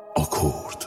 آکورد.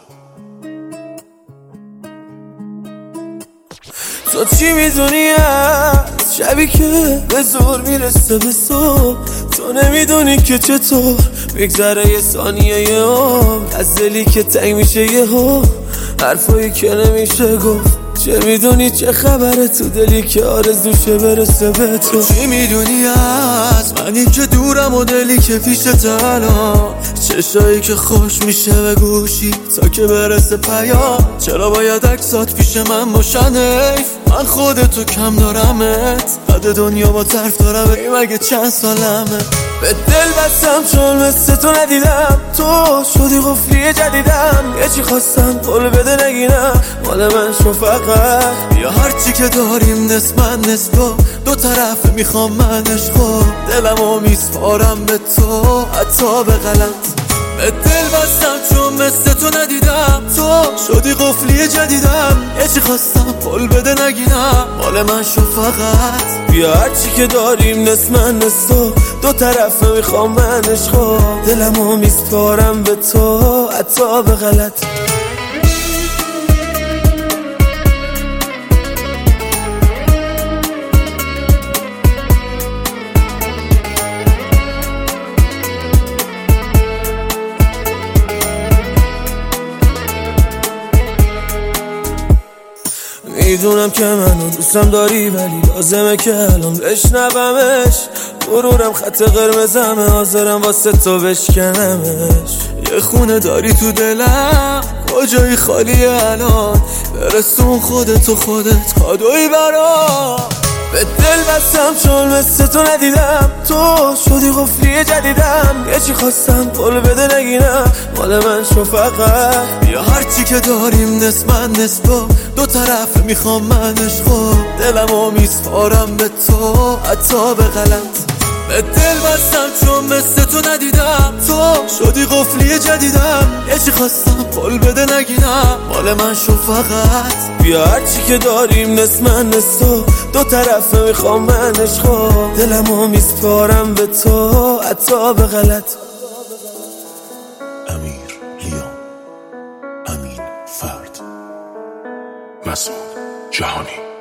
تو چی میدونی از شبی که به زور میرسه به صبح؟ تو نمیدونی که چطور بگذره یه ثانیه یه عمر از دلی که تنگ میشه یه حرفایی که نمیشه گفت. چه میدونی چه خبره تو دلی که آرزوشه برسه به تو؟ چی میدونی از منی که دورم و دلی که پیشت الان؟ چشایی که خوش میشه به گوشی تا که برسه پیام. چرا باید عکسات پیش من باشن؟ حیف من خودتو کم دارمت، بعد دنیا با طرف دارم. ای مگه چند سالمه؟ به دل بستم چون مثل تو ندیدم، تو شدی قفلی جدیدم. یه چی خواستم قول بده نگینم، مال من شو فقط. یا هرچی که داریم نصف من نصف تو، دو طرف میخوام من عشقو، دلمو میسپارم به تو حتی به غلط. به دل بستم چون مثل تو ندیدم، تو شدی قفلی جدیدم. یه چی خواستم قول بده نگینم، مال من شو فقط. بیا هرچی که داریم نصف من نصف تو، دو طرف میخوام من عشقو، دلمو میسپارم به تو حتی به غلط. میدونم که منو دوستم داری، ولی لازمه که الان بشنومش. غرورم خط قرمزمه، حاضرم واسه تو بشکنمش. یه خونه داری تو دلم، کجایی خالیه الان؟ برسون خودت کادوی برام. به دل بستم چون مثل تو ندیدم، تو شدی قفلی جدیدم. یه چی خواستم قول بده نگینم، مال من شو فقط. یا هرچی که داریم نصف من نصف تو، دو طرف میخوام من عشقو، دلمو میسپارم به تو حتی به غلط. به دل بستم چون مثل تو ندیدم، تو شدی قفلی جدیدم. یه چی خواستم قول بده نگینم، مال من شو فقط. بیا هرچی که داریم نصف من نصف تو، دو طرف میخوام من عشقو، دلمو میسپارم به تو حتی به غلط. امیر لیام، امین فرد، مسعود جهانی.